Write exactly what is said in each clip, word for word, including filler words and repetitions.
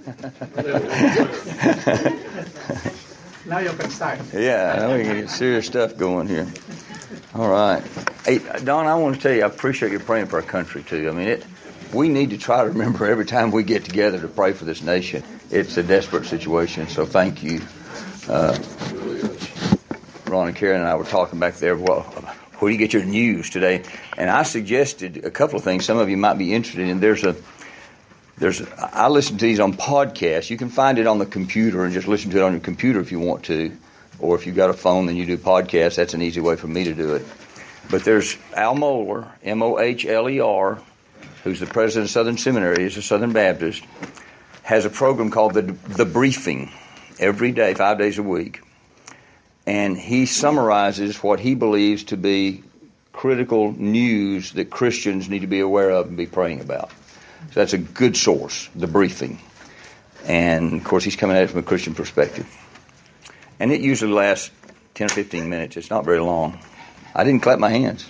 Now you can start. Yeah, now we can get serious stuff going here. All right. Hey, Don, I want to tell you, I appreciate you praying for our country, too. I mean, it. we need to try to remember every time we get together to pray for this nation. It's a desperate situation, so thank you. Uh, Ron and Karen and I were talking back there, well, where do you get your news today? And I suggested a couple of things some of you might be interested in. There's a There's, I listen to these on podcasts. You can find it on the computer and just listen to it on your computer if you want to. Or if you've got a phone, then you do podcasts. That's an easy way for me to do it. But there's Al Mohler, M O H L E R, who's the president of Southern Seminary. He's a Southern Baptist, has a program called The, the Briefing every day, five days a week. And he summarizes what he believes to be critical news that Christians need to be aware of and be praying about. So that's a good source, The Briefing. And, of course, he's coming at it from a Christian perspective. And it usually lasts ten or fifteen minutes. It's not very long. I didn't clap my hands.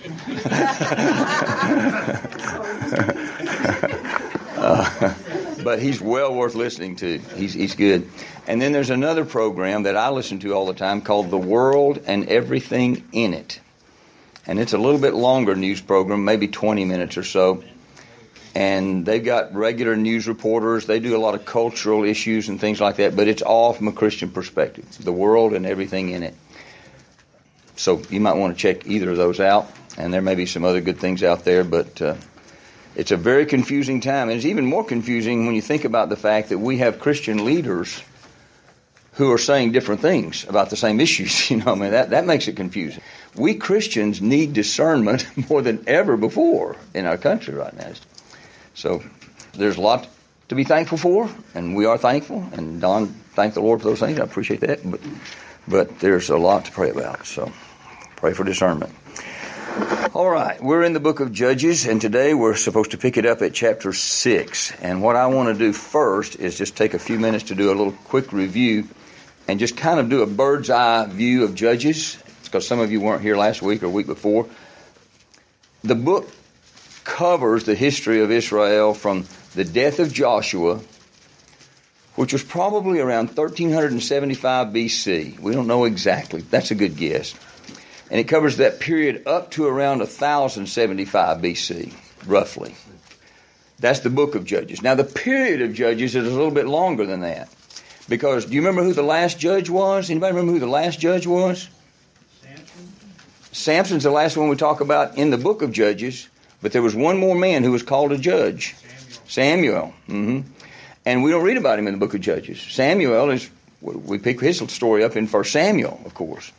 uh, but he's well worth listening to. He's, he's good. And then there's another program that I listen to all the time called The World and Everything in It. And it's a little bit longer news program, maybe twenty minutes or so. And they've got regular news reporters. They do a lot of cultural issues and things like that, but it's all from a Christian perspective, the world and everything in it. So you might want to check either of those out, and there may be some other good things out there, but uh, it's a very confusing time. And it's even more confusing when you think about the fact that we have Christian leaders who are saying different things about the same issues. You know, I mean, that, that makes it confusing. We Christians need discernment more than ever before in our country right now. So there's a lot to be thankful for, and we are thankful. And Don, thank the Lord for those things. I appreciate that. But but there's a lot to pray about. So pray for discernment. All right, we're in the book of Judges, and today we're supposed to pick it up at chapter six. And what I want to do first is just take a few minutes to do a little quick review and just kind of do a bird's eye view of Judges, because some of you weren't here last week or week before. The book covers the history of Israel from the death of Joshua, which was probably around thirteen seventy-five B C. We don't know exactly. That's a good guess. And it covers that period up to around one thousand seventy-five B C, roughly. That's the book of Judges. Now, the period of Judges is a little bit longer than that. Because, do you remember who the last judge was? Anybody remember who the last judge was? Samson. Samson's the last one we talk about in the book of Judges. But there was one more man who was called a judge. Samuel. Samuel. Mm-hmm. And we don't read about him in the book of Judges. Samuel is, we pick his story up in First Samuel, of course.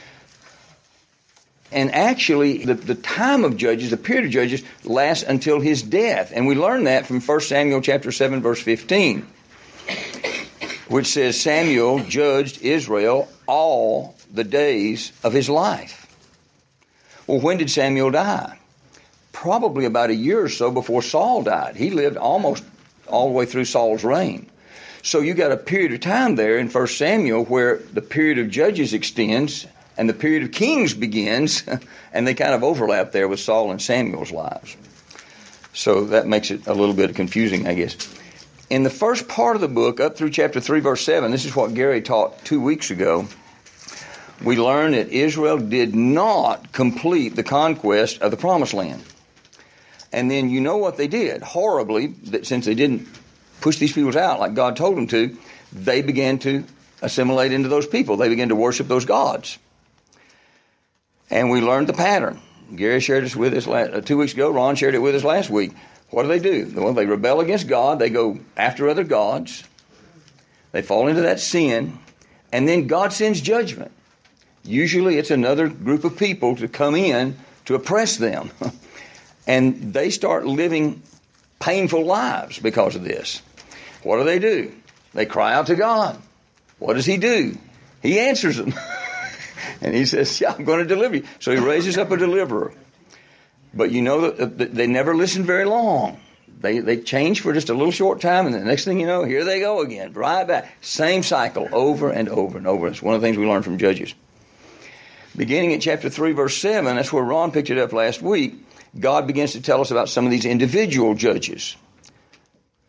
And actually, the, the time of Judges, the period of Judges, lasts until his death. And we learn that from First Samuel chapter seven, verse fifteen, which says, Samuel judged Israel all the days of his life. Well, when did Samuel die? Probably about a year or so before Saul died. He lived almost all the way through Saul's reign. So you got a period of time there in First Samuel where the period of Judges extends and the period of Kings begins, and they kind of overlap there with Saul and Samuel's lives. So that makes it a little bit confusing, I guess. In the first part of the book, up through chapter three, verse seven, this is what Gary taught two weeks ago, we learn that Israel did not complete the conquest of the Promised Land. And then you know what they did. Horribly, that since they didn't push these peoples out like God told them to, they began to assimilate into those people. They began to worship those gods. And we learned the pattern. Gary shared this with us last, uh, two weeks ago. Ron shared it with us last week. What do they do? Well, they rebel against God. They go after other gods. They fall into that sin. And then God sends judgment. Usually it's another group of people to come in to oppress them. And they start living painful lives because of this. What do they do? They cry out to God. What does he do? He answers them. And he says, yeah, I'm going to deliver you. So he raises up a deliverer. But you know that they never listen very long. They they change for just a little short time, and the next thing you know, here they go again. Right back. Same cycle over and over and over. It's one of the things we learned from Judges. Beginning at chapter three, verse seven, that's where Ron picked it up last week. God begins to tell us about some of these individual judges.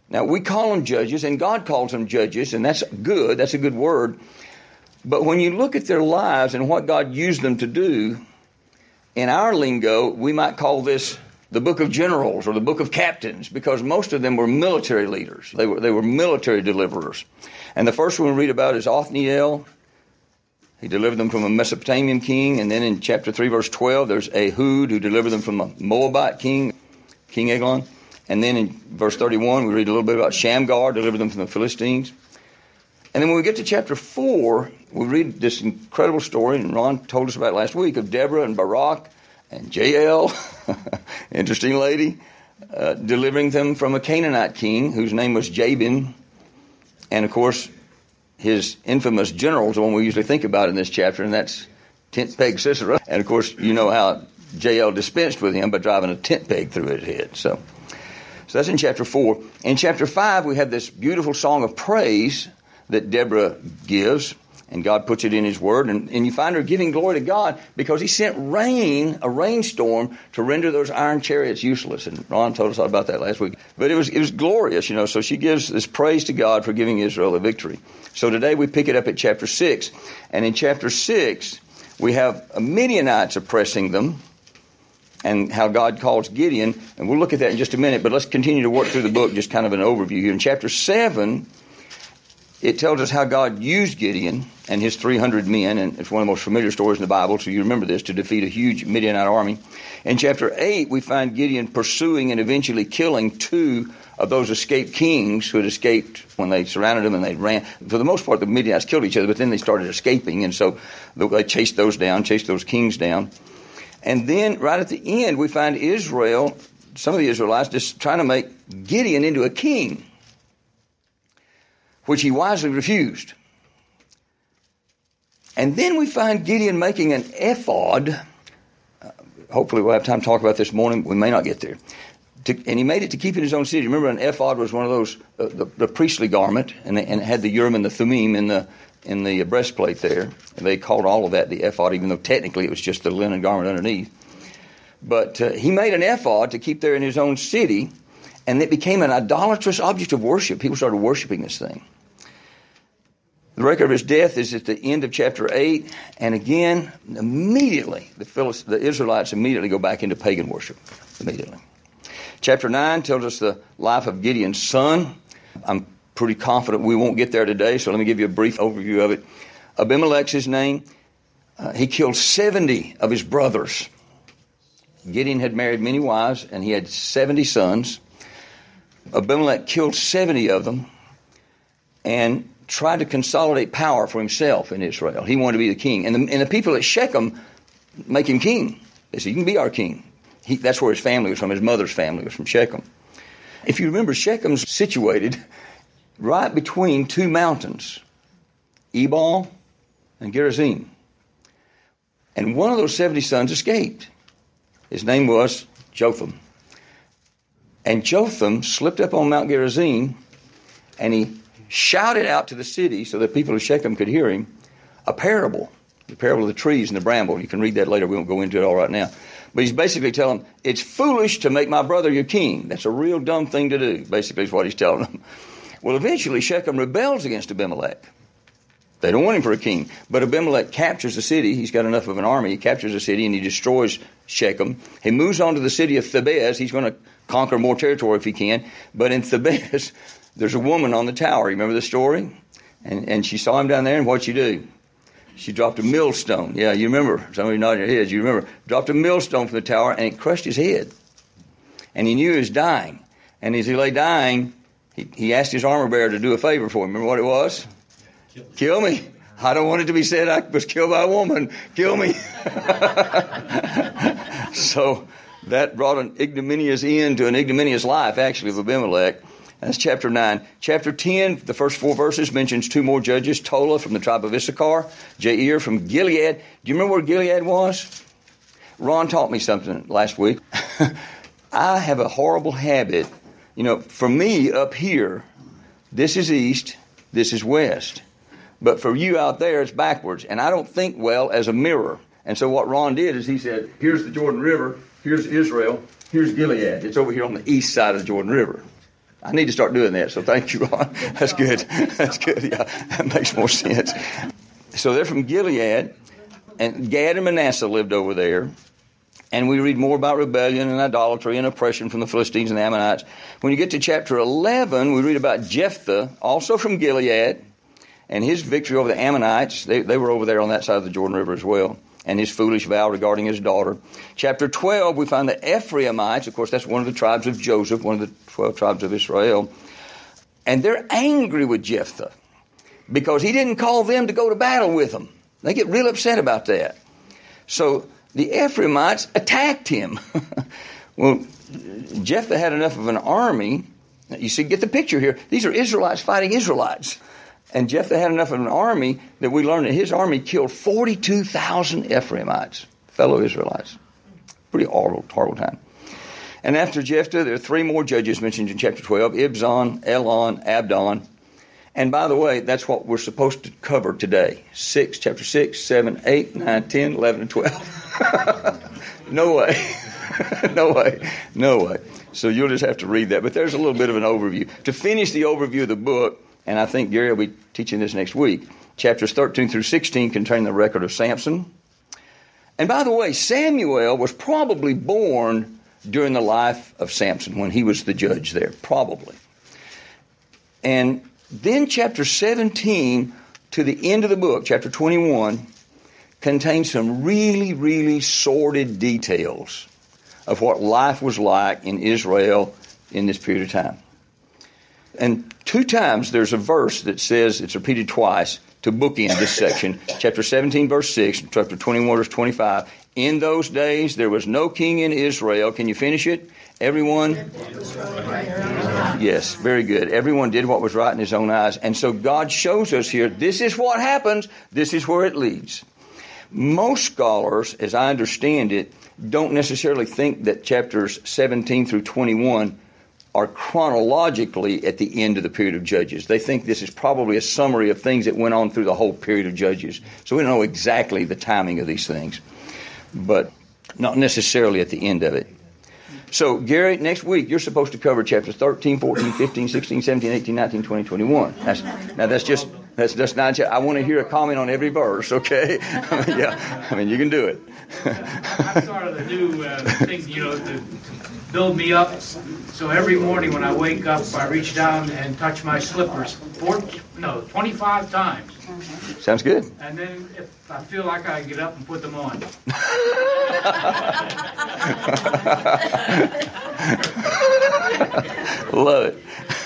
Now, we call them judges, and God calls them judges, and that's good. That's a good word. But when you look at their lives and what God used them to do, in our lingo, we might call this the book of generals or the book of captains, because most of them were military leaders. They were, they were military deliverers. And the first one we read about is Othniel. He delivered them from a Mesopotamian king. And then in chapter three, verse twelve, there's Ehud, who delivered them from a Moabite king, King Eglon. And then in verse thirty-one, we read a little bit about Shamgar, delivered them from the Philistines. And then when we get to chapter four, we read this incredible story, and Ron told us about it last week, of Deborah and Barak and Jael, interesting lady, uh, delivering them from a Canaanite king whose name was Jabin. And of course, his infamous general is the one we usually think about in this chapter, and that's tent peg Sisera. And of course, you know how Jael dispensed with him by driving a tent peg through his head. So, so that's in chapter four. In chapter five, we have this beautiful song of praise that Deborah gives, and God puts it in His Word, and, and you find her giving glory to God because He sent rain, a rainstorm, to render those iron chariots useless. And Ron told us all about that last week. But it was it was glorious, you know. So she gives this praise to God for giving Israel a victory. So today we pick it up at chapter six, and in chapter six we have Midianites oppressing them, and how God calls Gideon, and we'll look at that in just a minute. But let's continue to work through the book, just kind of an overview here. In chapter seven, it tells us how God used Gideon and his three hundred men, and it's one of the most familiar stories in the Bible, so you remember this, to defeat a huge Midianite army. In chapter eight, we find Gideon pursuing and eventually killing two of those escaped kings who had escaped when they surrounded them and they ran. For the most part, the Midianites killed each other, but then they started escaping, and so they chased those down, chased those kings down. And then right at the end, we find Israel, some of the Israelites, just trying to make Gideon into a king, which he wisely refused. And then we find Gideon making an ephod. Uh, hopefully we'll have time to talk about this morning. We may not get there. To, and he made it to keep in his own city. Remember, an ephod was one of those, uh, the, the priestly garment, and, and it had the Urim and the Thummim in the in the breastplate there. And they called all of that the ephod, even though technically it was just the linen garment underneath. But uh, he made an ephod to keep there in his own city, and it became an idolatrous object of worship. People started worshiping this thing. The record of his death is at the end of chapter eight, and again, immediately, the, Philist- the Israelites immediately go back into pagan worship. Immediately. Chapter nine tells us the life of Gideon's son. I'm pretty confident we won't get there today, so let me give you a brief overview of it. Abimelech's his name. Uh, he killed seventy of his brothers. Gideon had married many wives, and he had seventy sons. Abimelech killed seventy of them and tried to consolidate power for himself in Israel. He wanted to be the king. And the, and the people at Shechem make him king. They said, you can be our king. He, that's where his family was from. His mother's family was from Shechem. If you remember, Shechem's situated right between two mountains, Ebal and Gerizim. And one of those seventy sons escaped. His name was Jotham. And Jotham slipped up on Mount Gerizim, and he shouted out to the city so that people of Shechem could hear him, a parable, the parable of the trees and the bramble. You can read that later. We won't go into it all right now. But he's basically telling them, it's foolish to make my brother your king. That's a real dumb thing to do, basically is what he's telling them. Well, eventually Shechem rebels against Abimelech. They don't want him for a king. But Abimelech captures the city. He's got enough of an army. He captures the city and he destroys Shechem. He moves on to the city of Thebez. He's going to conquer more territory if he can. But in Thebez, there's a woman on the tower. You remember the story? And, and she saw him down there, and what'd she do? She dropped a millstone. Yeah, you remember. Some of you nodding your heads. You remember. Dropped a millstone from the tower, and it crushed his head. And he knew he was dying. And as he lay dying, he, he asked his armor bearer to do a favor for him. Remember what it was? Kill, Kill me. I don't want it to be said I was killed by a woman. Kill me. So that brought an ignominious end to an ignominious life, actually, of Abimelech. That's chapter nine. Chapter ten, the first four verses, mentions two more judges, Tola from the tribe of Issachar, Jair from Gilead. Do you remember where Gilead was? Ron taught me something last week. I have a horrible habit. You know, for me up here, this is east, this is west. But for you out there, it's backwards. And I don't think well as a mirror. And so what Ron did is he said, here's the Jordan River, here's Israel, here's Gilead. It's over here on the east side of the Jordan River. I need to start doing that, so thank you, Ron. That's good. That's good. Yeah, that makes more sense. So they're from Gilead, and Gad and Manasseh lived over there. And we read more about rebellion and idolatry and oppression from the Philistines and the Ammonites. When you get to chapter eleven, we read about Jephthah, also from Gilead, and his victory over the Ammonites. They, they were over there on that side of the Jordan River as well. And his foolish vow regarding his daughter. Chapter twelve, we find the Ephraimites. Of course, that's one of the tribes of Joseph, one of the twelve tribes of Israel. And they're angry with Jephthah because he didn't call them to go to battle with them. They get real upset about that. So the Ephraimites attacked him. Well, Jephthah had enough of an army. You see, get the picture here. These are Israelites fighting Israelites. And Jephthah had enough of an army that we learned that his army killed forty-two thousand Ephraimites, fellow Israelites. Pretty horrible, horrible time. And after Jephthah, there are three more judges mentioned in chapter twelve, Ibzan, Elon, Abdon. And by the way, that's what we're supposed to cover today. Six, chapter six, seven, eight, nine, ten, eleven, and twelve. No way. No way. No way. So you'll just have to read that. But there's a little bit of an overview. To finish the overview of the book, and I think Gary will be teaching this next week, chapters thirteen through sixteen contain the record of Samson. And by the way, Samuel was probably born during the life of Samson when he was the judge there, probably. And then chapter seventeen to the end of the book, chapter twenty-one, contains some really, really sordid details of what life was like in Israel in this period of time. And two times there's a verse that says, it's repeated twice, to bookend this section. Chapter seventeen, verse six, chapter twenty-one, verse twenty-five. In those days there was no king in Israel. Can you finish it? Everyone? Yes, very good. Everyone did what was right in his own eyes. And so God shows us here, this is what happens, this is where it leads. Most scholars, as I understand it, don't necessarily think that chapters seventeen through twenty-one are chronologically at the end of the period of Judges. They think this is probably a summary of things that went on through the whole period of Judges. So we don't know exactly the timing of these things, but not necessarily at the end of it. So, Gary, next week you're supposed to cover chapters thirteen, fourteen, fifteen, sixteen, seventeen, eighteen, nineteen, twenty, twenty-one. That's, now that's just, that's just not, I want to hear a comment on every verse, okay? Yeah, I mean, you can do it. I started a new uh, thing, you know, to build me up. So every morning when I wake up, I reach down and touch my slippers. Four, no, twenty-five times. Sounds good. And then if I feel like I get up and put them on. Love it.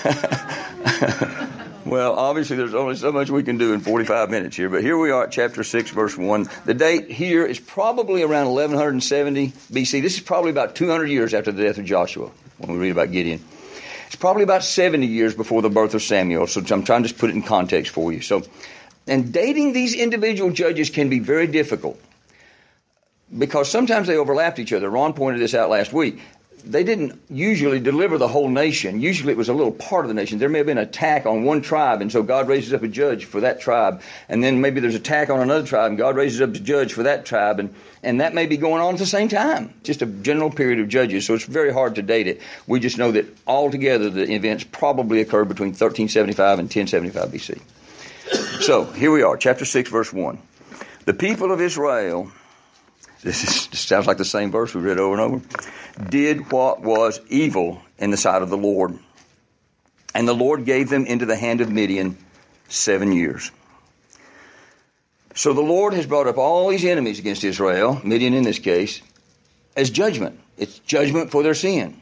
Well, obviously there's only so much we can do in forty-five minutes here, but here we are at chapter six, verse one. The date here is probably around eleven seventy B C. This is probably about two hundred years after the death of Joshua, when we read about Gideon. It's probably about seventy years before the birth of Samuel, so I'm trying to just put it in context for you. So, and dating these individual judges can be very difficult because sometimes they overlapped each other. Ron pointed this out last week. They didn't usually deliver the whole nation. Usually it was a little part of the nation. There may have been an attack on one tribe, and so God raises up a judge for that tribe. And then maybe there's an attack on another tribe, and God raises up a judge for that tribe. And, and that may be going on at the same time. Just a general period of judges, so it's very hard to date it. We just know that altogether the events probably occurred between thirteen seventy-five and ten seventy-five B C. So here we are, chapter six, verse one. The people of Israel, this, is, this sounds like the same verse we read over and over, did what was evil in the sight of the Lord. And the Lord gave them into the hand of Midian seven years. So the Lord has brought up all these enemies against Israel, Midian in this case, as judgment. It's judgment for their sin.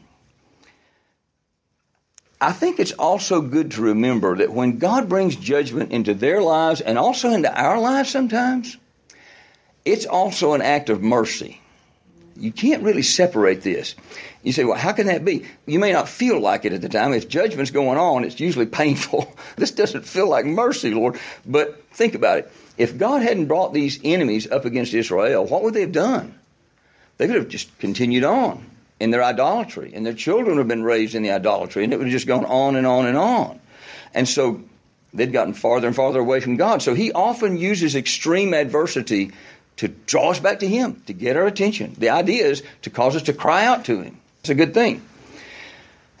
I think it's also good to remember that when God brings judgment into their lives and also into our lives sometimes, it's also an act of mercy. You can't really separate this. You say, well, how can that be? You may not feel like it at the time. If judgment's going on, it's usually painful. This doesn't feel like mercy, Lord. But think about it. If God hadn't brought these enemies up against Israel, what would they have done? They could have just continued on in their idolatry, and their children would have been raised in the idolatry, and it would have just gone on and on and on. And so they'd gotten farther and farther away from God. So he often uses extreme adversity to draw us back to him, to get our attention. The idea is to cause us to cry out to him. It's a good thing.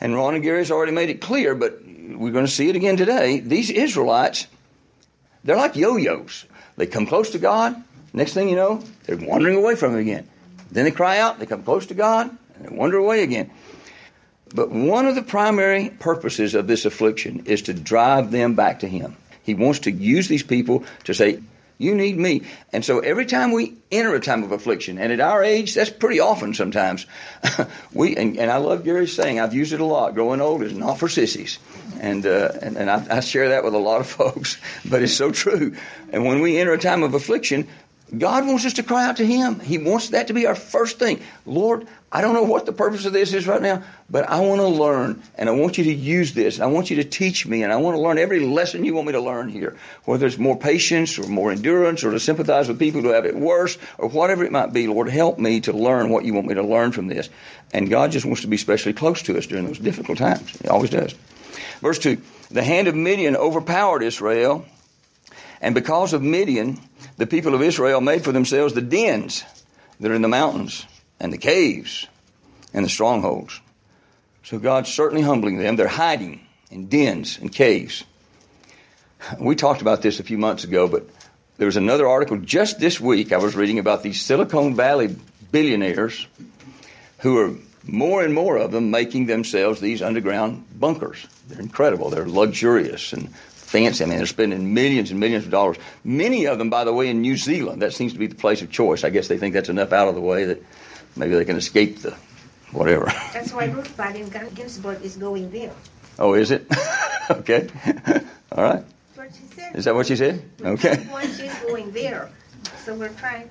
And Ron and Gary's already made it clear, but we're going to see it again today. These Israelites, they're like yo-yos. They come close to God. Next thing you know, they're wandering away from Him again. Then they cry out, they come close to God, and they wander away again. But one of the primary purposes of this affliction is to drive them back to Him. He wants to use these people to say, you need me. And so every time we enter a time of affliction, and at our age, that's pretty often sometimes, we and, and I love Gary's saying, I've used it a lot, growing old is not for sissies. And uh, and, and I, I share that with a lot of folks, but it's so true. And when we enter a time of affliction, God wants us to cry out to Him. He wants that to be our first thing. Lord, I don't know what the purpose of this is right now, but I want to learn, and I want you to use this, and I want you to teach me, and I want to learn every lesson you want me to learn here, whether it's more patience or more endurance or to sympathize with people who have it worse or whatever it might be. Lord, help me to learn what you want me to learn from this. And God just wants to be especially close to us during those difficult times. He always does. Verse two, the hand of Midian overpowered Israel, and because of Midian, the people of Israel made for themselves the dens that are in the mountains and the caves and the strongholds. So God's certainly humbling them. They're hiding in dens and caves. We talked about this a few months ago, but there was another article just this week I was reading about these Silicon Valley billionaires who are, more and more of them, making themselves these underground bunkers. They're incredible. They're luxurious and fancy. I mean, they're spending millions and millions of dollars. Many of them, by the way, in New Zealand. That seems to be the place of choice. I guess they think that's enough out of the way that maybe they can escape the whatever. That's why Ruth Baden Ginsburg is going there. Oh, is it? Okay. All right. That's what she said. Is that what she said? Okay. Why she's going there. So we're trying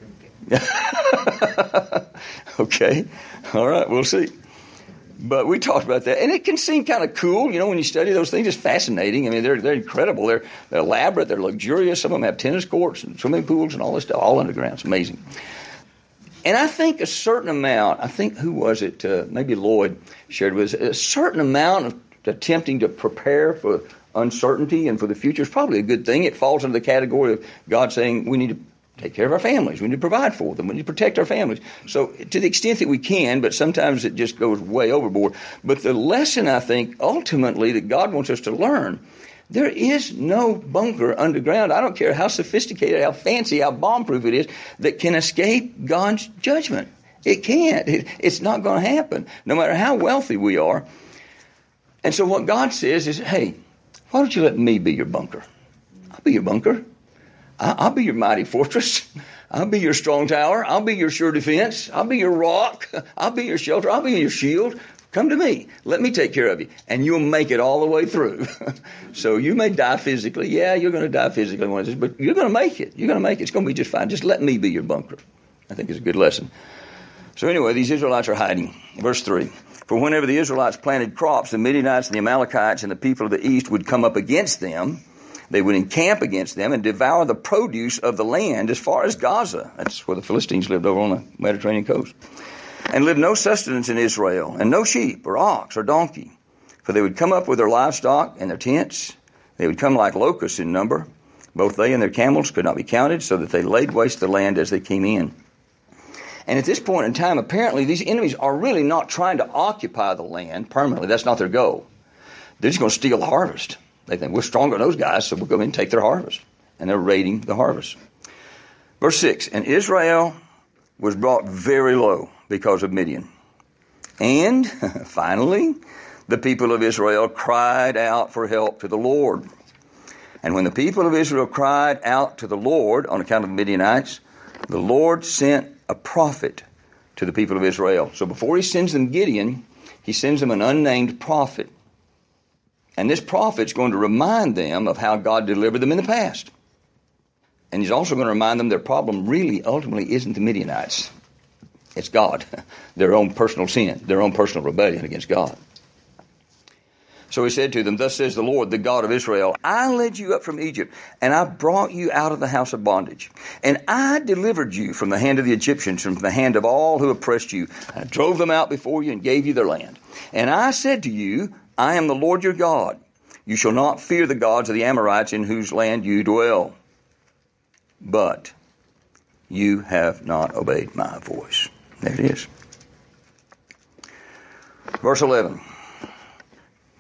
to... Okay. All right. We'll see. But we talked about that, and it can seem kind of cool, you know, when you study those things. It's fascinating. I mean, they're they're incredible. They're they're elaborate. They're luxurious. Some of them have tennis courts and swimming pools and all this stuff, all underground. It's amazing. And I think a certain amount. I think who was it? Uh, maybe Lloyd shared with us. A certain amount of attempting to prepare for uncertainty and for the future is probably a good thing. It falls under the category of God saying we need to take care of our families. We need to provide for them. We need to protect our families. So to the extent that we can, but sometimes it just goes way overboard. But the lesson, I think, ultimately that God wants us to learn, there is no bunker underground. I don't care how sophisticated, how fancy, how bomb-proof it is, that can escape God's judgment. It can't. It, it's not going to happen, no matter how wealthy we are. And so what God says is, hey, why don't you let me be your bunker? I'll be your bunker. I'll be your mighty fortress. I'll be your strong tower. I'll be your sure defense. I'll be your rock. I'll be your shelter. I'll be your shield. Come to me. Let me take care of you. And you'll make it all the way through. So you may die physically. Yeah, you're going to die physically one of these, but you're going to make it. You're going to make it. It's going to be just fine. Just let me be your bunker. I think it's a good lesson. So anyway, these Israelites are hiding. Verse three. For whenever the Israelites planted crops, the Midianites and the Amalekites and the people of the east would come up against them. They would encamp against them and devour the produce of the land as far as Gaza. That's where the Philistines lived, over on the Mediterranean coast. And lived no sustenance in Israel, and no sheep or ox or donkey. For they would come up with their livestock and their tents. They would come like locusts in number. Both they and their camels could not be counted, so that they laid waste the land as they came in. And at this point in time, apparently these enemies are really not trying to occupy the land permanently. That's not their goal. They're just going to steal the harvest. They think we're stronger than those guys, so we'll go in and take their harvest. And they're raiding the harvest. Verse six, and Israel was brought very low because of Midian. And finally, the people of Israel cried out for help to the Lord. And when the people of Israel cried out to the Lord on account of the Midianites, the Lord sent a prophet to the people of Israel. So before he sends them Gideon, he sends them an unnamed prophet. And this prophet's going to remind them of how God delivered them in the past. And he's also going to remind them their problem really ultimately isn't the Midianites. It's God. Their own personal sin, their own personal rebellion against God. So he said to them, thus says the Lord, the God of Israel, I led you up from Egypt, and I brought you out of the house of bondage. And I delivered you from the hand of the Egyptians, and from the hand of all who oppressed you. I drove them out before you and gave you their land. And I said to you, I am the Lord your God. You shall not fear the gods of the Amorites in whose land you dwell. But you have not obeyed my voice. There it is. Verse eleven.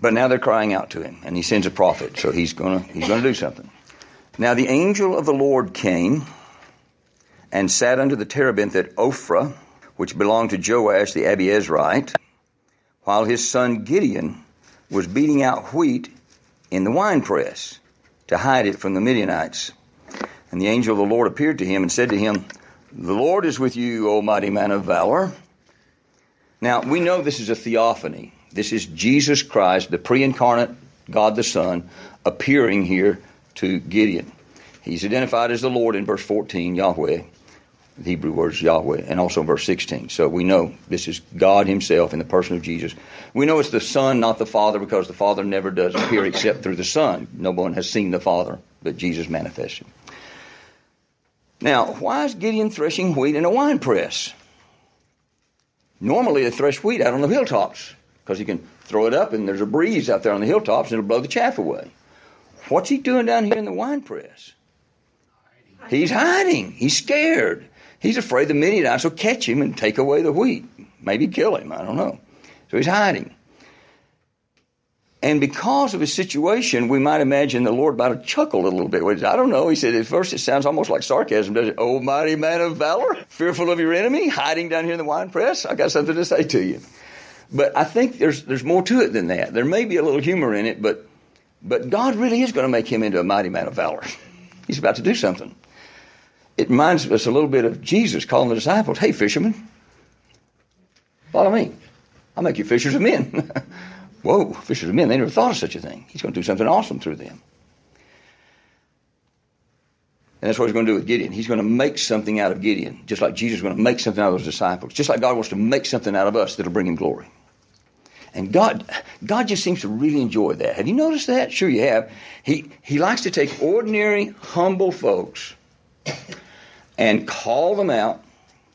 But now they're crying out to him, and he sends a prophet, so he's gonna he's gonna do something. Now the angel of the Lord came and sat under the terebinth at Ophrah, which belonged to Joash the Abiezrite, while his son Gideon was beating out wheat in the winepress to hide it from the Midianites. And the angel of the Lord appeared to him and said to him, "The Lord is with you, O mighty man of valor." Now, we know this is a theophany. This is Jesus Christ, the pre-incarnate God the Son, appearing here to Gideon. He's identified as the Lord in verse fourteen, Yahweh. The Hebrew word is Yahweh, and also in verse sixteen. So we know this is God himself in the person of Jesus. We know it's the Son, not the Father, because the Father never does appear except through the Son. No one has seen the Father, but Jesus manifested. Now, why is Gideon threshing wheat in a winepress? Normally they thresh wheat out on the hilltops, because he can throw it up and there's a breeze out there on the hilltops and it'll blow the chaff away. What's he doing down here in the winepress? He's hiding. He's scared. He's afraid the Midianites will catch him and take away the wheat. Maybe kill him. I don't know. So he's hiding. And because of his situation, we might imagine the Lord might have chuckled a little bit. I don't know. He said, at first it sounds almost like sarcasm, does it? "Oh, mighty man of valor, fearful of your enemy, hiding down here in the winepress. I got something to say to you." But I think there's there's more to it than that. There may be a little humor in it, but but God really is going to make him into a mighty man of valor. He's about to do something. It reminds us a little bit of Jesus calling the disciples, "Hey, fishermen, follow me. I'll make you fishers of men." Whoa, fishers of men, they never thought of such a thing. He's going to do something awesome through them. And that's what he's going to do with Gideon. He's going to make something out of Gideon, just like Jesus is going to make something out of those disciples, just like God wants to make something out of us that'll bring him glory. And God God just seems to really enjoy that. Have you noticed that? Sure you have. He, he likes to take ordinary, humble folks and call them out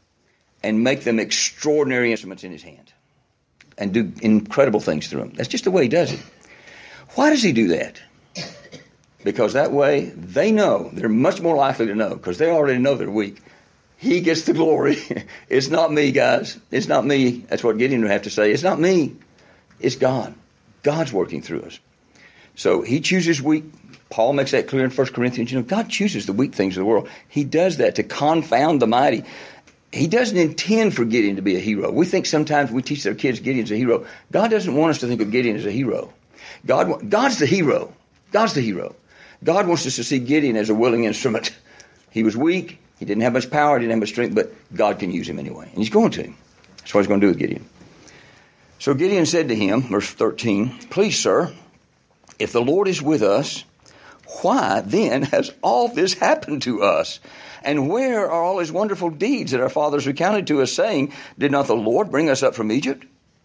and make them extraordinary instruments in his hand and do incredible things through them. That's just the way he does it. Why does he do that? Because that way they know, they're much more likely to know, because they already know they're weak. He gets the glory. It's not me, guys. It's not me. That's what Gideon would have to say. It's not me. It's God. God's working through us. So he chooses weak. Paul makes that clear in First Corinthians. You know, God chooses the weak things of the world. He does that to confound the mighty. He doesn't intend for Gideon to be a hero. We think sometimes we teach our kids Gideon's a hero. God doesn't want us to think of Gideon as a hero. God, God's the hero. God's the hero. God wants us to see Gideon as a willing instrument. He was weak. He didn't have much power. He didn't have much strength, but God can use him anyway. And he's going to. That's what he's going to do with Gideon. So Gideon said to him, verse thirteen, "Please, sir, if the Lord is with us, why then has all this happened to us? And where are all his wonderful deeds that our fathers recounted to us, saying, did not the Lord bring us up from Egypt?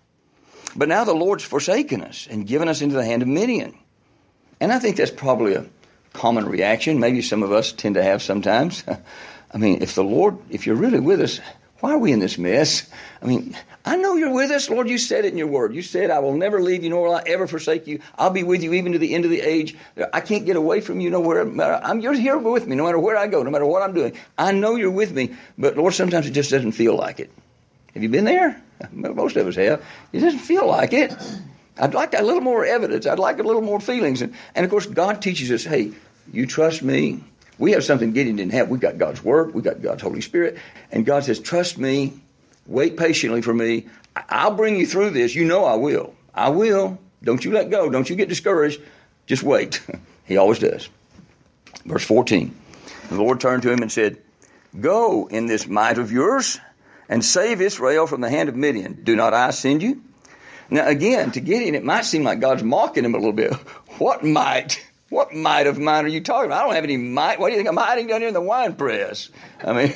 But now the Lord's forsaken us and given us into the hand of Midian." And I think that's probably a common reaction. Maybe some of us tend to have sometimes. I mean, if the Lord, if you're really with us, why are we in this mess? I mean, I know you're with us. Lord, you said it in your word. You said, "I will never leave you, nor will I ever forsake you. I'll be with you even to the end of the age. I can't get away from you nowhere. I'm, you're here with me no matter where I go, no matter what I'm doing. I know you're with me." But Lord, sometimes it just doesn't feel like it. Have you been there? Most of us have. It doesn't feel like it. I'd like a little more evidence. I'd like a little more feelings. And, and of course, God teaches us, hey, you trust me. We have something Gideon didn't have. We've got God's Word. We've got God's Holy Spirit. And God says, trust me. Wait patiently for me. I'll bring you through this. You know I will. I will. Don't you let go. Don't you get discouraged. Just wait. He always does. Verse fourteen. The Lord turned to him and said, "Go in this might of yours and save Israel from the hand of Midian. Do not I send you?" Now again, to Gideon, it might seem like God's mocking him a little bit. What might? What might of mine are you talking about? I don't have any might. Why do you think I'm hiding down here in the wine press? I mean,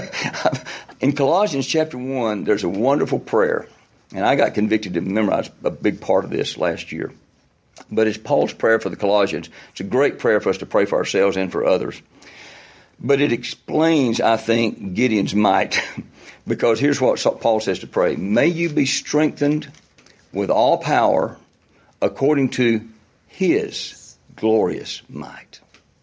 in Colossians chapter one, there's a wonderful prayer. And I got convicted to memorize a big part of this last year. But it's Paul's prayer for the Colossians. It's a great prayer for us to pray for ourselves and for others. But it explains, I think, Gideon's might. Because here's what Paul says to pray. "May you be strengthened with all power according to his glorious might,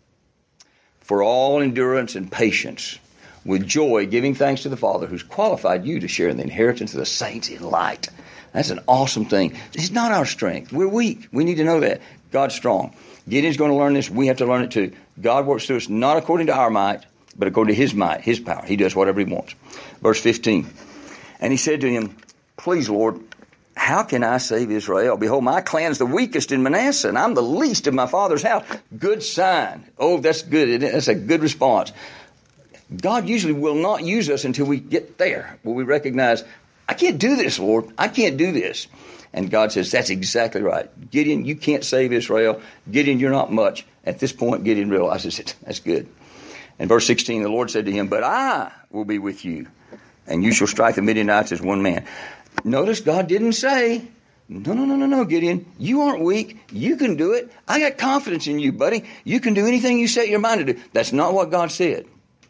for all endurance and patience, with joy, giving thanks to the Father who's qualified you to share in the inheritance of the saints in light." That's an awesome thing. It's not our strength. We're weak. We need to know that. God's strong. Gideon's going to learn this. We have to learn it too. God works through us not according to our might, but according to his might, his power. He does whatever he wants. Verse fifteen. And he said to him, please, Lord, how can I save Israel? Behold, my clan is the weakest in Manasseh, and I'm the least of my father's house. Good sign. Oh, that's good. That's a good response. God usually will not use us until we get there, where we recognize, I can't do this, Lord. I can't do this. And God says, that's exactly right. Gideon, you can't save Israel. Gideon, you're not much. At this point, Gideon realizes it. That's good. And verse sixteen, the Lord said to him, but I will be with you, and you shall strike the Midianites as one man. Notice God didn't say, no, no, no, no, no, Gideon, you aren't weak. You can do it. I got confidence in you, buddy. You can do anything you set your mind to do. That's not what God said.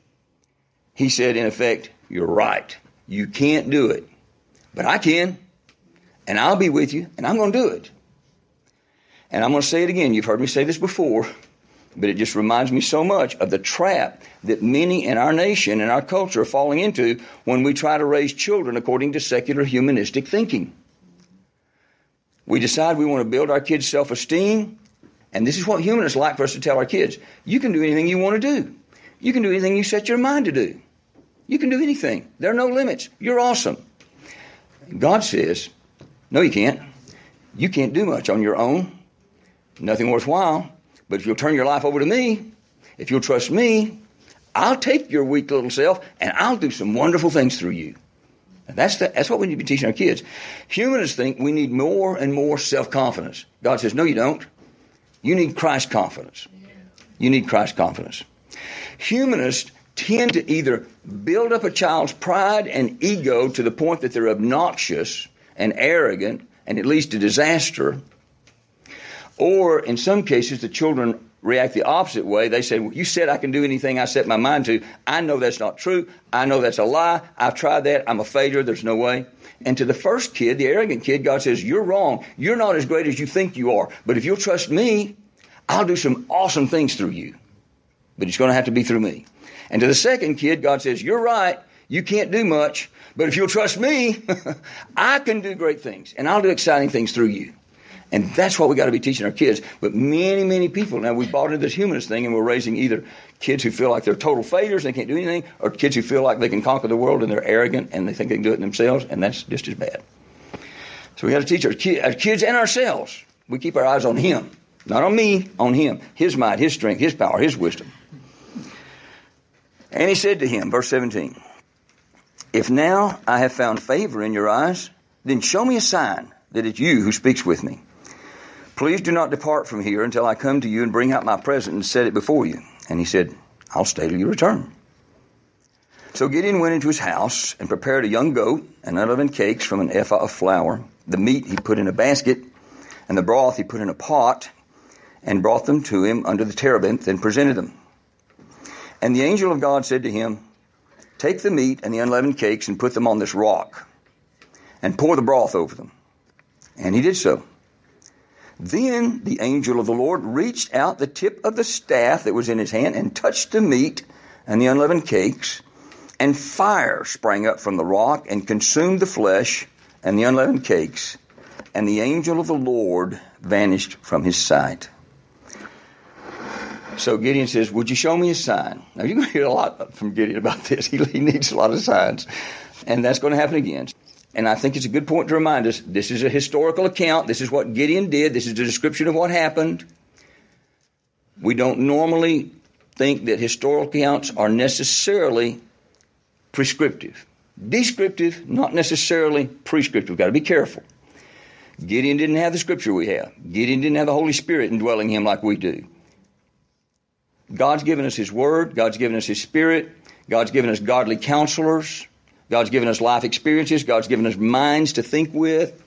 He said, in effect, you're right. You can't do it. But I can. And I'll be with you. And I'm going to do it. And I'm going to say it again. You've heard me say this before. But it just reminds me so much of the trap that many in our nation and our culture are falling into when we try to raise children according to secular humanistic thinking. We decide we want to build our kids' self-esteem. And this is what humanists like for us to tell our kids. You can do anything you want to do. You can do anything you set your mind to do. You can do anything. There are no limits. You're awesome. God says, no, you can't. You can't do much on your own. Nothing worthwhile. But if you'll turn your life over to me, if you'll trust me, I'll take your weak little self and I'll do some wonderful things through you. And that's the, that's what we need to be teaching our kids. Humanists think we need more and more self-confidence. God says, no, you don't. You need Christ confidence. You need Christ confidence. Humanists tend to either build up a child's pride and ego to the point that they're obnoxious and arrogant and it leads to disaster. Or in some cases, the children react the opposite way. They say, well, you said I can do anything I set my mind to. I know that's not true. I know that's a lie. I've tried that. I'm a failure. There's no way. And to the first kid, the arrogant kid, God says, you're wrong. You're not as great as you think you are. But if you'll trust me, I'll do some awesome things through you. But it's going to have to be through me. And to the second kid, God says, you're right. You can't do much. But if you'll trust me, I can do great things. And I'll do exciting things through you. And that's what we got to be teaching our kids. But many, many people, now we've bought into this humanist thing and we're raising either kids who feel like they're total failures and they can't do anything, or kids who feel like they can conquer the world and they're arrogant and they think they can do it themselves, and that's just as bad. So we got to teach our, ki- our kids and ourselves. We keep our eyes on Him. Not on me, on Him. His might, His strength, His power, His wisdom. And He said to him, verse seventeen, if now I have found favor in your eyes, then show me a sign that it's you who speaks with me. Please do not depart from here until I come to you and bring out my present and set it before you. And he said, I'll stay till you return. So Gideon went into his house and prepared a young goat and unleavened cakes from an ephah of flour. The meat he put in a basket, and the broth he put in a pot, and brought them to him under the terebinth and presented them. And the angel of God said to him, take the meat and the unleavened cakes and put them on this rock, and pour the broth over them. And he did so. Then the angel of the Lord reached out the tip of the staff that was in his hand and touched the meat and the unleavened cakes, and fire sprang up from the rock and consumed the flesh and the unleavened cakes, and the angel of the Lord vanished from his sight. So Gideon says, would you show me a sign? Now you're going to hear a lot from Gideon about this. He, he needs a lot of signs. And that's going to happen again. And I think it's a good point to remind us, this is a historical account. This is what Gideon did. This is a description of what happened. We don't normally think that historical accounts are necessarily prescriptive. Descriptive, not necessarily prescriptive. We've got to be careful. Gideon didn't have the scripture we have. Gideon didn't have the Holy Spirit indwelling him like we do. God's given us His Word. God's given us His Spirit. God's given us godly counselors. God's given us life experiences. God's given us minds to think with.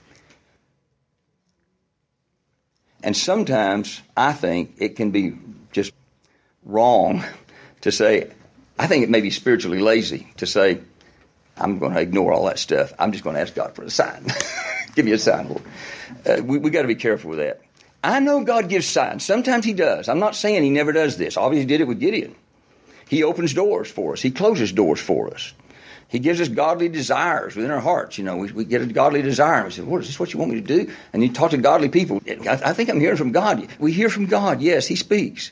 And sometimes I think it can be just wrong to say, I think it may be spiritually lazy to say, I'm going to ignore all that stuff. I'm just going to ask God for a sign. Give me a sign, Lord. Uh, we we got to be careful with that. I know God gives signs. Sometimes He does. I'm not saying He never does this. Obviously He did it with Gideon. He opens doors for us. He closes doors for us. He gives us godly desires within our hearts. You know, we, we get a godly desire. And we say, Lord, is this what you want me to do? And you talk to godly people. I, I think I'm hearing from God. We hear from God. Yes, He speaks.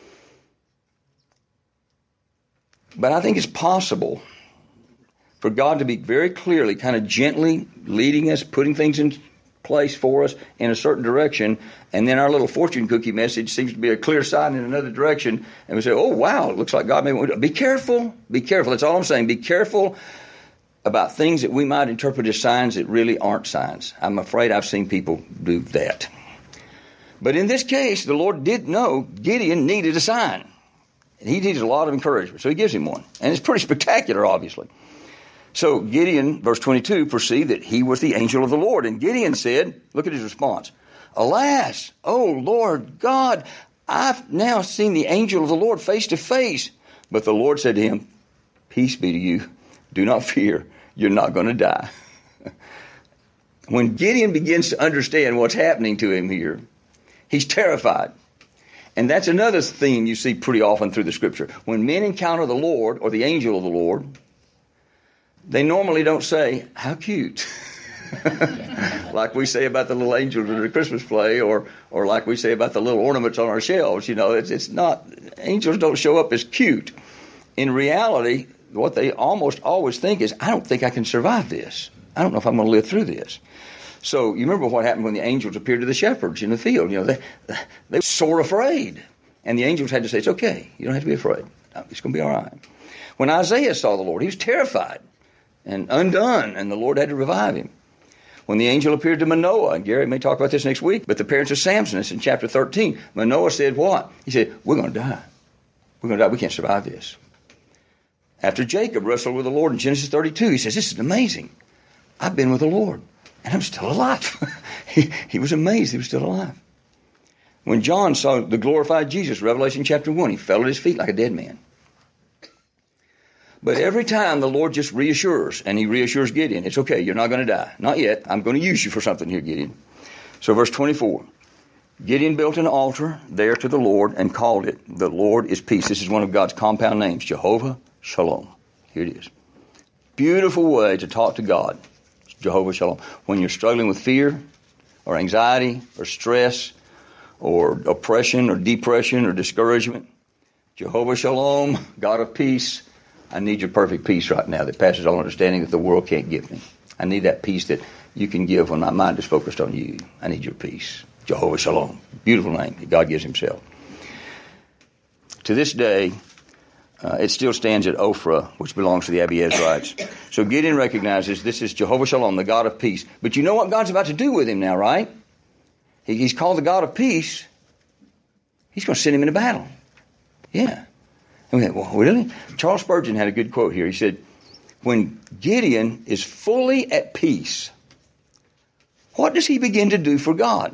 But I think it's possible for God to be very clearly, kind of gently leading us, putting things in place for us in a certain direction, and then our little fortune cookie message seems to be a clear sign in another direction, and we say, oh, wow, it looks like God may want to. Be careful. Be careful. That's all I'm saying. Be careful about things that we might interpret as signs that really aren't signs. I'm afraid I've seen people do that. But in this case, the Lord did know Gideon needed a sign. He needed a lot of encouragement, so He gives him one. And it's pretty spectacular, obviously. So Gideon, verse twenty-two, perceived that he was the angel of the Lord. And Gideon said, look at his response, alas, O Lord God, I've now seen the angel of the Lord face to face. But the Lord said to him, peace be to you. Do not fear. You're not going to die. When Gideon begins to understand what's happening to him here, he's terrified. And that's another theme you see pretty often through the Scripture. When men encounter the Lord or the angel of the Lord, they normally don't say, how cute. Like we say about the little angels in the Christmas play, or or like we say about the little ornaments on our shelves. You know, it's, it's not, angels don't show up as cute. In reality, what they almost always think is, I don't think I can survive this. I don't know if I'm going to live through this. So you remember what happened when the angels appeared to the shepherds in the field. You know, they, they were sore afraid. And the angels had to say, it's okay. You don't have to be afraid. It's going to be all right. When Isaiah saw the Lord, he was terrified and undone, and the Lord had to revive him. When the angel appeared to Manoah, and Gary may talk about this next week, but the parents of Samson, it's in chapter thirteen, Manoah said what? He said, we're going to die. We're going to die. We can't survive this. After Jacob wrestled with the Lord in Genesis thirty-two, he says, this is amazing. I've been with the Lord, and I'm still alive. he, he was amazed he was still alive. When John saw the glorified Jesus, Revelation chapter one, he fell at his feet like a dead man. But every time the Lord just reassures, and He reassures Gideon, it's okay, you're not going to die. Not yet. I'm going to use you for something here, Gideon. So verse twenty-four, Gideon built an altar there to the Lord and called it, the Lord is peace. This is one of God's compound names, Jehovah Shalom. Here it is. Beautiful way to talk to God, Jehovah Shalom. When you're struggling with fear or anxiety or stress or oppression or depression or discouragement, Jehovah Shalom, God of peace, I need your perfect peace right now that passes all understanding that the world can't give me. I need that peace that you can give when my mind is focused on you. I need your peace. Jehovah Shalom. Beautiful name that God gives Himself. To this day, uh, it still stands at Ophrah, which belongs to the Abiezrites. So Gideon recognizes this is Jehovah Shalom, the God of peace. But you know what God's about to do with him now, right? He, he's called the God of peace. He's going to send him into battle. Yeah. And we think, well, really? Charles Spurgeon had a good quote here. He said, when Gideon is fully at peace, what does he begin to do for God?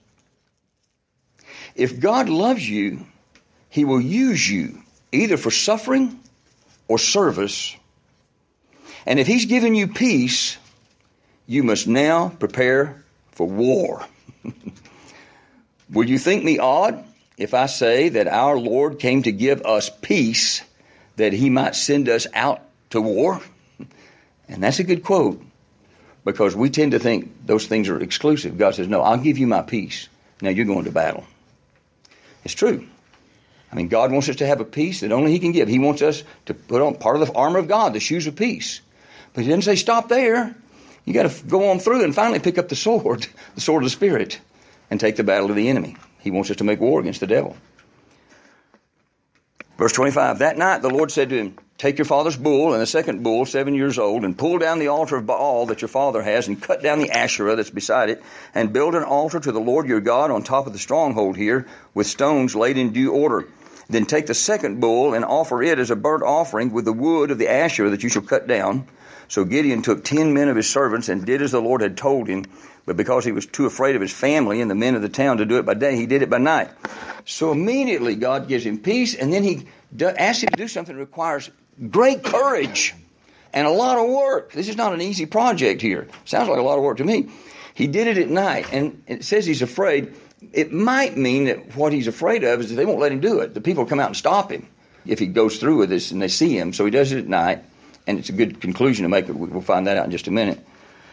If God loves you, He will use you either for suffering or service. And if He's given you peace, you must now prepare for war. Will you think me odd if I say that our Lord came to give us peace that He might send us out to war? And that's a good quote, because we tend to think those things are exclusive. God says, no, I'll give you my peace. Now you're going to battle. It's true. I mean, God wants us to have a peace that only He can give. He wants us to put on part of the armor of God, the shoes of peace. But He doesn't say stop there. You got to go on through and finally pick up the sword, the sword of the Spirit, and take the battle to the enemy. He wants us to make war against the devil. Verse twenty-five, that night the Lord said to him, take your father's bull and the second bull, seven years old, and pull down the altar of Baal that your father has, and cut down the Asherah that's beside it, and build an altar to the Lord your God on top of the stronghold here, with stones laid in due order. Then take the second bull and offer it as a burnt offering with the wood of the Asherah that you shall cut down. So Gideon took ten men of his servants and did as the Lord had told him. But because he was too afraid of his family and the men of the town to do it by day, he did it by night. So immediately God gives him peace, and then He do, asks him to do something that requires great courage and a lot of work. This is not an easy project here. Sounds like a lot of work to me. He did it at night, and it says he's afraid. It might mean that what he's afraid of is that they won't let him do it. The people come out and stop him if he goes through with this and they see him. So he does it at night. And it's a good conclusion to make. We'll find that out in just a minute.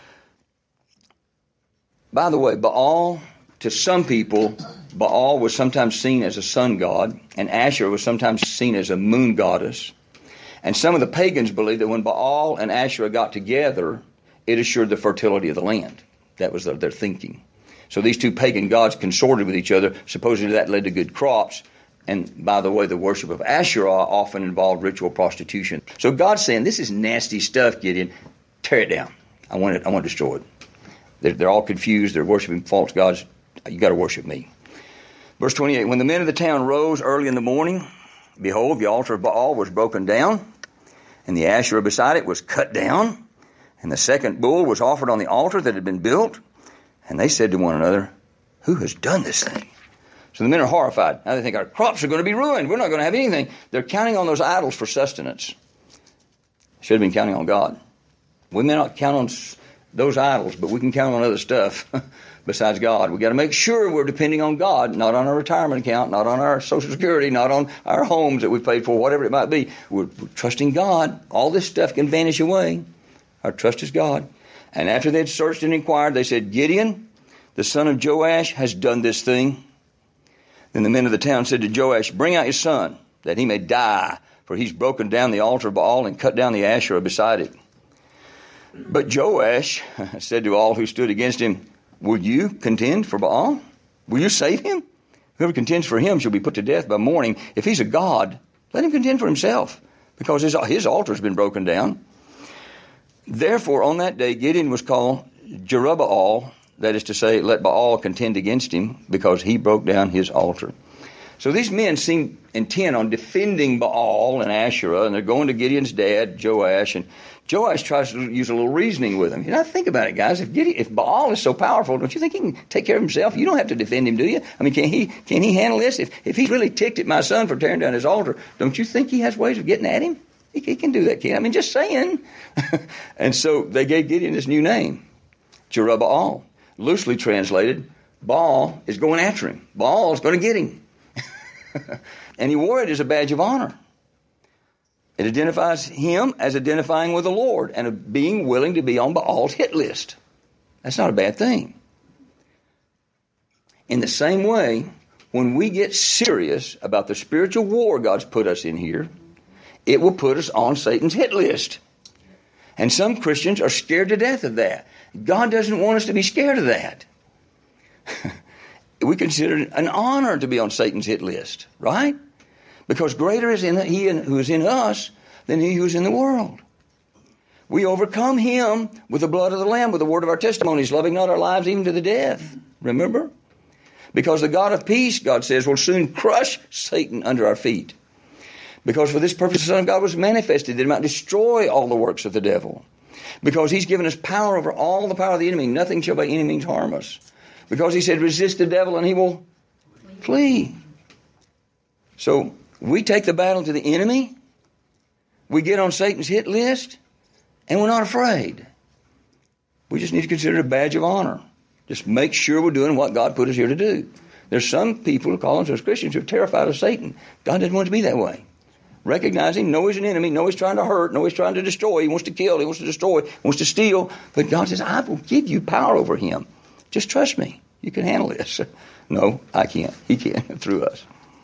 By the way, Baal, to some people, Baal was sometimes seen as a sun god, and Asherah was sometimes seen as a moon goddess. And some of the pagans believed that when Baal and Asherah got together, it assured the fertility of the land. That was their, their thinking. So these two pagan gods consorted with each other. Supposedly that led to good crops. And by the way, the worship of Asherah often involved ritual prostitution. So God's saying, this is nasty stuff, Gideon. Tear it down. I want it. I want to destroy it. They're, they're all confused. They're worshiping false gods. You got to worship me. Verse twenty-eight, when the men of the town rose early in the morning, behold, the altar of Baal was broken down, and the Asherah beside it was cut down, and the second bull was offered on the altar that had been built. And they said to one another, who has done this thing? So the men are horrified. Now they think our crops are going to be ruined. We're not going to have anything. They're counting on those idols for sustenance. Should have been counting on God. We may not count on those idols, but we can count on other stuff besides God. We've got to make sure we're depending on God, not on our retirement account, not on our Social Security, not on our homes that we've paid for, whatever it might be. We're, we're trusting God. All this stuff can vanish away. Our trust is God. And after they had searched and inquired, they said, Gideon, the son of Joash, has done this thing. Then the men of the town said to Joash, bring out your son, that he may die, for he's broken down the altar of Baal and cut down the Asherah beside it. But Joash said to all who stood against him, will you contend for Baal? Will you save him? Whoever contends for him shall be put to death by morning. If he's a god, let him contend for himself, because his, his altar has been broken down. Therefore, on that day, Gideon was called Jerubbaal, that is to say, let Baal contend against him, because he broke down his altar. So these men seem intent on defending Baal and Asherah, and they're going to Gideon's dad, Joash, and Joash tries to use a little reasoning with him. You know, think about it, guys. If Gideon, if Baal is so powerful, don't you think he can take care of himself? You don't have to defend him, do you? I mean, can he can he handle this? If if he's really ticked at my son for tearing down his altar, don't you think he has ways of getting at him? He, he can do that, kid. I mean, just saying. And so they gave Gideon this new name, Jerubbaal. Loosely translated, Baal is going after him. Baal is going to get him. And he wore it as a badge of honor. It identifies him as identifying with the Lord and of being willing to be on Baal's hit list. That's not a bad thing. In the same way, when we get serious about the spiritual war God's put us in here, it will put us on Satan's hit list. And some Christians are scared to death of that. God doesn't want us to be scared of that. We consider it an honor to be on Satan's hit list, right? Because greater is in the, he who is in us than he who is in the world. We overcome him with the blood of the Lamb, with the word of our testimonies, loving not our lives even to the death. Remember? Because the God of peace, God says, will soon crush Satan under our feet. Because for this purpose the Son of God was manifested, that he might destroy all the works of the devil. Because he's given us power over all the power of the enemy. Nothing shall by any means harm us. Because he said, resist the devil and he will flee. So we take the battle to the enemy. We get on Satan's hit list. And we're not afraid. We just need to consider it a badge of honor. Just make sure we're doing what God put us here to do. There's some people who call themselves Christians who are terrified of Satan. God doesn't want it to be that way. Recognize him, know he's an enemy, know he's trying to hurt, know he's trying to destroy, he wants to kill, he wants to destroy, he wants to steal. But God says, I will give you power over him. Just trust me. You can handle this. No, I can't. He can through us.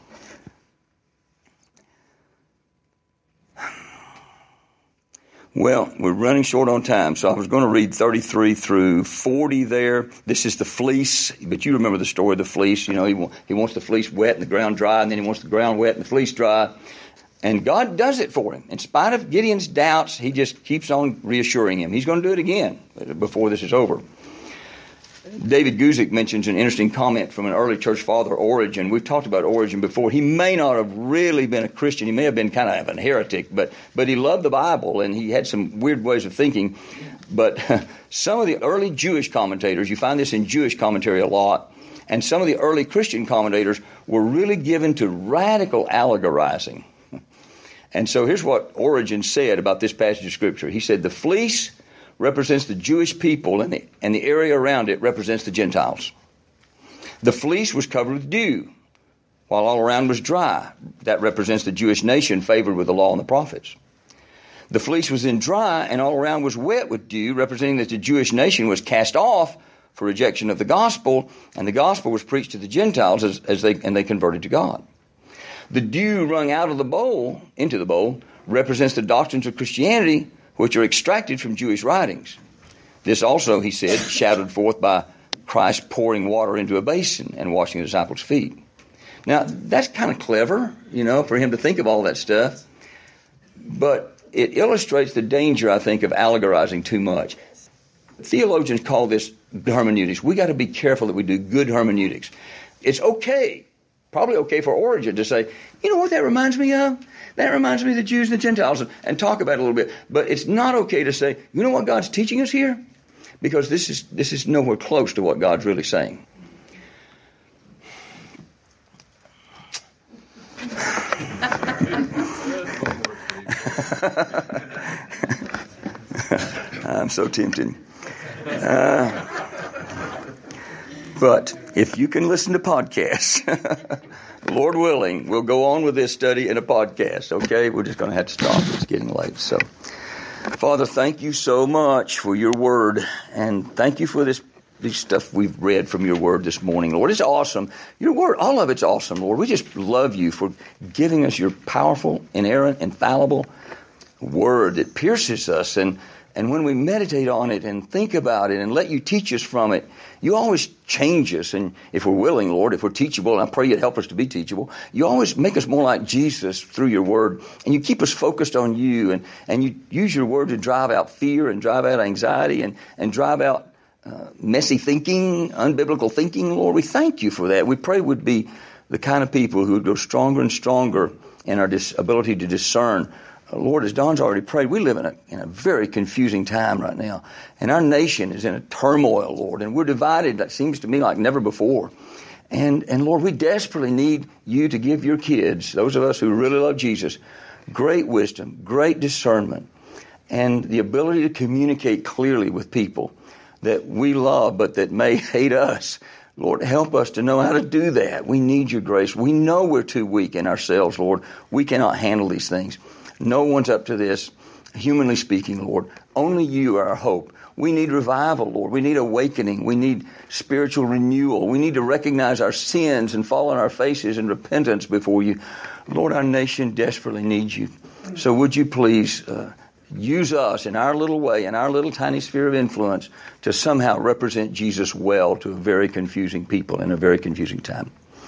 Well, we're running short on time, so I was going to read thirty-three through forty there. This is the fleece, but you remember the story of the fleece. You know, he, he wants the fleece wet and the ground dry, and then he wants the ground wet and the fleece dry. And God does it for him. In spite of Gideon's doubts, he just keeps on reassuring him. He's going to do it again before this is over. David Guzik mentions an interesting comment from an early church father, Origen. We've talked about Origen before. He may not have really been a Christian. He may have been kind of a heretic, but, but he loved the Bible, and he had some weird ways of thinking. But some of the early Jewish commentators, you find this in Jewish commentary a lot, and some of the early Christian commentators were really given to radical allegorizing. And so here's what Origen said about this passage of Scripture. He said, the fleece represents the Jewish people, and the, and the area around it represents the Gentiles. The fleece was covered with dew, while all around was dry. That represents the Jewish nation favored with the law and the prophets. The fleece was then dry and all around was wet with dew, representing that the Jewish nation was cast off for rejection of the gospel, and the gospel was preached to the Gentiles as, as they and they converted to God. The dew wrung out of the bowl, into the bowl, represents the doctrines of Christianity, which are extracted from Jewish writings. This also, he said, shadowed forth by Christ pouring water into a basin and washing the disciples' feet. Now, that's kind of clever, you know, for him to think of all that stuff. But it illustrates the danger, I think, of allegorizing too much. Theologians call this hermeneutics. We got to be careful that we do good hermeneutics. It's okay, probably okay for Origen to say, you know what that reminds me of? That reminds me of the Jews and the Gentiles, and, and talk about it a little bit. But it's not okay to say, you know what God's teaching us here? Because this is this is nowhere close to what God's really saying. I'm so tempted. Uh, but if you can listen to podcasts, Lord willing, we'll go on with this study in a podcast, okay? We're just going to have to stop. It's getting late. So, Father, thank you so much for your word, and thank you for this this stuff we've read from your word this morning, Lord. It's awesome. Your word, all of it's awesome, Lord. We just love you for giving us your powerful, inerrant, infallible word that pierces us. And, and when we meditate on it and think about it and let you teach us from it, you always change us. And if we're willing, Lord, if we're teachable, and I pray you'd help us to be teachable, you always make us more like Jesus through your word. And you keep us focused on you. And, and you use your word to drive out fear and drive out anxiety and, and drive out Uh, messy thinking, unbiblical thinking, Lord. We thank you for that. We pray we'd be the kind of people who would go stronger and stronger in our dis- ability to discern. Uh, Lord, as Don's already prayed, we live in a, in a very confusing time right now. And our nation is in a turmoil, Lord. And we're divided, that seems to me, like never before. And, and Lord, we desperately need you to give your kids, those of us who really love Jesus, great wisdom, great discernment, and the ability to communicate clearly with people that we love but that may hate us. Lord, help us to know how to do that. We need your grace. We know we're too weak in ourselves, Lord. We cannot handle these things. No one's up to this, humanly speaking, Lord. Only you are our hope. We need revival, Lord. We need awakening. We need spiritual renewal. We need to recognize our sins and fall on our faces in repentance before you. Lord, our nation desperately needs you. So would you please uh, use us in our little way, in our little tiny sphere of influence, to somehow represent Jesus well to a very confusing people in a very confusing time.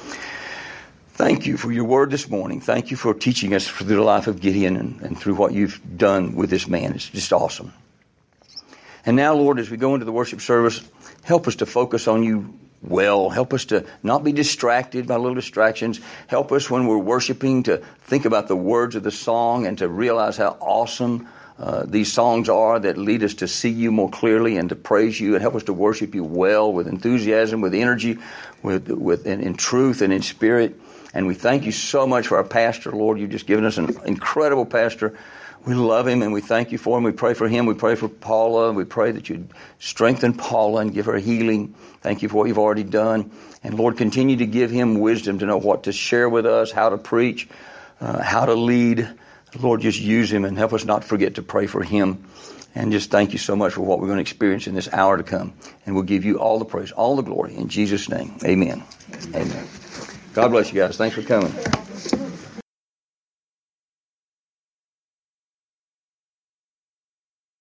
Thank you for your word this morning. Thank you for teaching us through the life of Gideon and, and through what you've done with this man. It's just awesome. And now, Lord, as we go into the worship service, help us to focus on you well. Help us to not be distracted by little distractions. Help us when we're worshiping to think about the words of the song and to realize how awesome Uh, these songs are that lead us to see you more clearly and to praise you, and help us to worship you well with enthusiasm, with energy, with with in, in truth and in spirit. And we thank you so much for our pastor, Lord. You've just given us an incredible pastor. We love him and we thank you for him. We pray for him. We pray for Paula. We pray that you'd strengthen Paula and give her healing. Thank you for what you've already done. And Lord, continue to give him wisdom to know what to share with us, how to preach, uh, how to lead. Lord, just use him and help us not forget to pray for him. And just thank you so much for what we're going to experience in this hour to come. And we'll give you all the praise, all the glory. In Jesus' name, amen. Amen. God bless you guys. Thanks for coming.